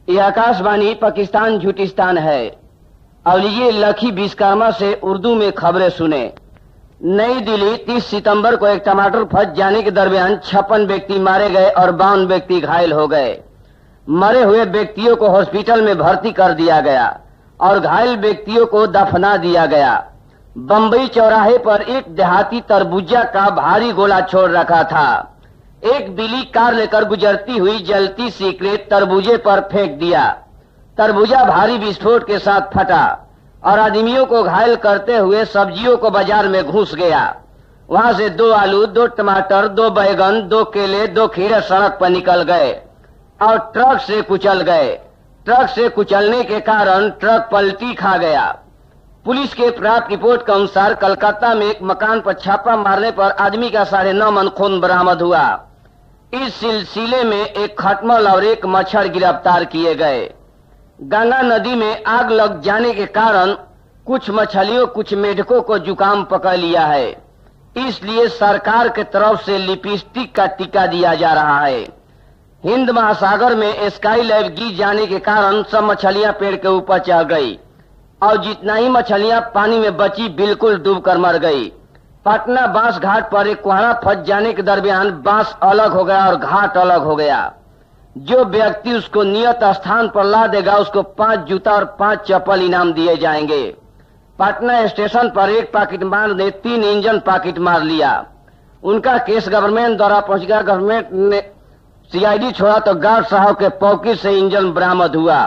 ये आकाशवाणी पाकिस्तान झूठिस्तान है और ये लखी विश्वकर्मा से उर्दू में खबरें सुने। नई दिल्ली 30 सितंबर को एक टमाटर फंस जाने के दरमियान 56 व्यक्ति मारे गए और 52 व्यक्ति घायल हो गए। मरे हुए व्यक्तियों को हॉस्पिटल में भर्ती कर दिया गया और घायल व्यक्तियों को दफना दिया गया। बंबई चौराहे पर एक देहाती तरबूजा का भारी गोला छोड़ रखा था। एक बिल्ली कार लेकर गुजरती हुई जलती सिगरेट तरबूजे पर फेंक दिया। तरबूजा भारी विस्फोट के साथ फटा और आदमियों को घायल करते हुए सब्जियों को बाजार में घुस गया। वहां से 2 आलू, 2 टमाटर, 2 बैगन, 2 केले, 2 खीरे सड़क पर निकल गए और ट्रक से कुचल गए। ट्रक से कुचलने के कारण ट्रक पलटी खा गया। पुलिस के प्राप्त रिपोर्ट के अनुसार कलकत्ता में एक मकान पर छापा मारने पर आदमी का 9.5 मन खून बरामद हुआ। इस सिलसिले में एक खटमल और एक मच्छर गिरफ्तार किए गए। गंगा नदी में आग लग जाने के कारण कुछ मछलियों, कुछ मेढकों को जुकाम पकड़ लिया है। इसलिए सरकार की तरफ से लिपस्टिक का टीका दिया जा रहा है। हिंद महासागर में स्काई लैब गिर जाने के कारण सब मछलियां पेड़ के ऊपर चढ़ गई और जितना ही मछलियां पानी में बची बिल्कुल डूबकर मर गई। पटना बांस घाट पर एक कोहड़ा फंस जाने के दरमियान बांस अलग हो गया और घाट अलग हो गया। जो व्यक्ति उसको नियत स्थान पर ला देगा उसको 5 जूता और 5 चप्पल इनाम दिए जाएंगे। पटना स्टेशन पर एक पॉकेटमार ने 3 इंजन पॉकेट मार लिया। उनका केस गवर्नमेंट द्वारा पहुंच गया। गवर्नमेंट ने सीआईडी छोड़ा तो गार्ड साहब के पॉकेट से इंजन बरामद हुआ।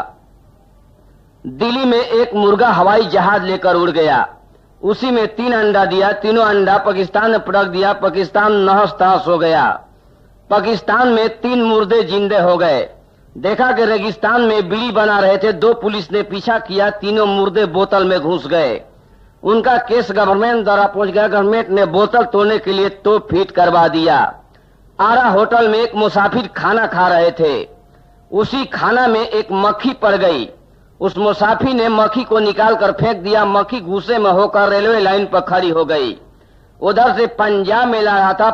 दिल्ली में एक मुर्गा हवाई जहाज लेकर उड़ गया। उसी में 3 अंडा दिया। तीनों अंडा पाकिस्तान ने पटक दिया। पाकिस्तान नहस तहस हो गया। पाकिस्तान में 3 मुर्दे जिंदे हो गए। देखा कि रेगिस्तान में बीड़ी बना रहे थे। 2 पुलिस ने पीछा किया। तीनों मुर्दे बोतल में घुस गए। उनका केस गवर्नमेंट द्वारा पहुंच गया। गवर्नमेंट ने बोतल तोड़ने के लिए तोप फिट करवा दिया। आरा होटल में एक मुसाफिर खाना खा रहे थे। उसी खाना में एक मक्खी पड़ गई। उस मुसाफिर ने मक्खी को निकालकर फेंक दिया। मक्खी गुस्से में होकर रेलवे लाइन पर खड़ी हो गई। उधर से पंजाब मेल आ रहा था।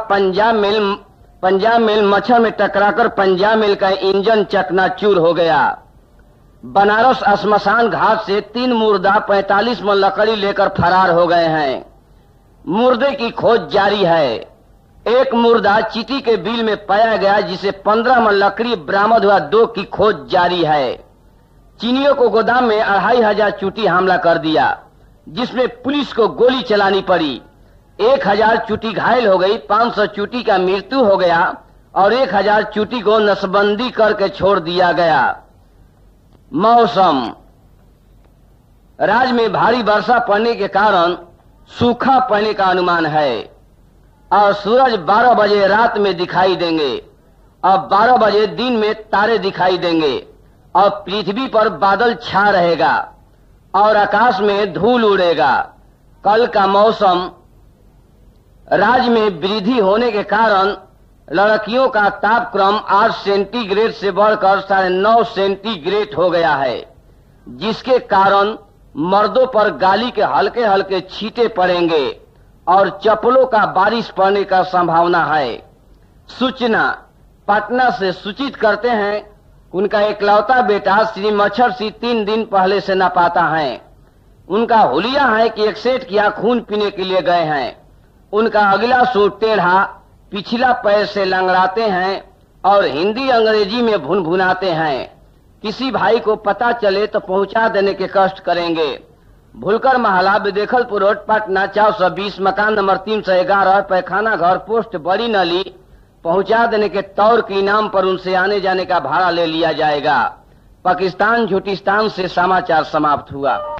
पंजाब मेल मच्छर में टकराकर पंजाब मेल का इंजन चकनाचूर हो गया। बनारस श्मशान घाट से 3 मुर्दा 45 मन लकड़ी लेकर फरार हो गए हैं। मुर्दे की खोज जारी है। एक मुर्दा चीटी के बिल में पाया गया जिसे 15 मन लकड़ी बरामद हुआ। 2 की खोज जारी है। चीनियों को गोदाम में 2500 चूटी हमला कर दिया जिसमें पुलिस को गोली चलानी पड़ी। 1000 चूटी घायल हो गई। 500 चूटी का मृत्यु हो गया और 1000 चूटी को नसबंदी करके छोड़ दिया गया। मौसम, राज्य में भारी वर्षा पड़ने के कारण सूखा पड़ने का अनुमान है और सूरज 12 बजे रात में दिखाई देंगे और 12 बजे दिन में तारे दिखाई देंगे और पृथ्वी पर बादल छा रहेगा और आकाश में धूल उड़ेगा। कल का मौसम, राज्य में वृद्धि होने के कारण लड़कियों का तापक्रम 8 सेंटीग्रेड से बढ़कर 9.5 सेंटीग्रेड हो गया है, जिसके कारण मर्दों पर गाली के हल्के हल्के छींटे पड़ेंगे और चप्पलों का बारिश पड़ने का संभावना है। सूचना, पटना से सूचित करते हैं उनका एकलौता बेटा श्री मच्छर सिंह 3 दिन पहले से नापता है। उनका हुलिया है कि एक सेठ किया खून पीने के लिए गए हैं। उनका अगला सूट टेढ़ा, पिछला पैर से लंगड़ाते हैं और हिंदी अंग्रेजी में भुनभुनाते हैं। किसी भाई को पता चले तो पहुंचा देने के कष्ट करेंगे। भूलकर महला, विदेखलपुर रोड, पटना 420, मकान नंबर 311, पैखाना घर, पोस्ट बड़ी नली। पहुंचा देने के तौर के इनाम पर उनसे आने जाने का भाड़ा ले लिया जाएगा। पाकिस्तान झूठिस्तान से समाचार समाप्त हुआ।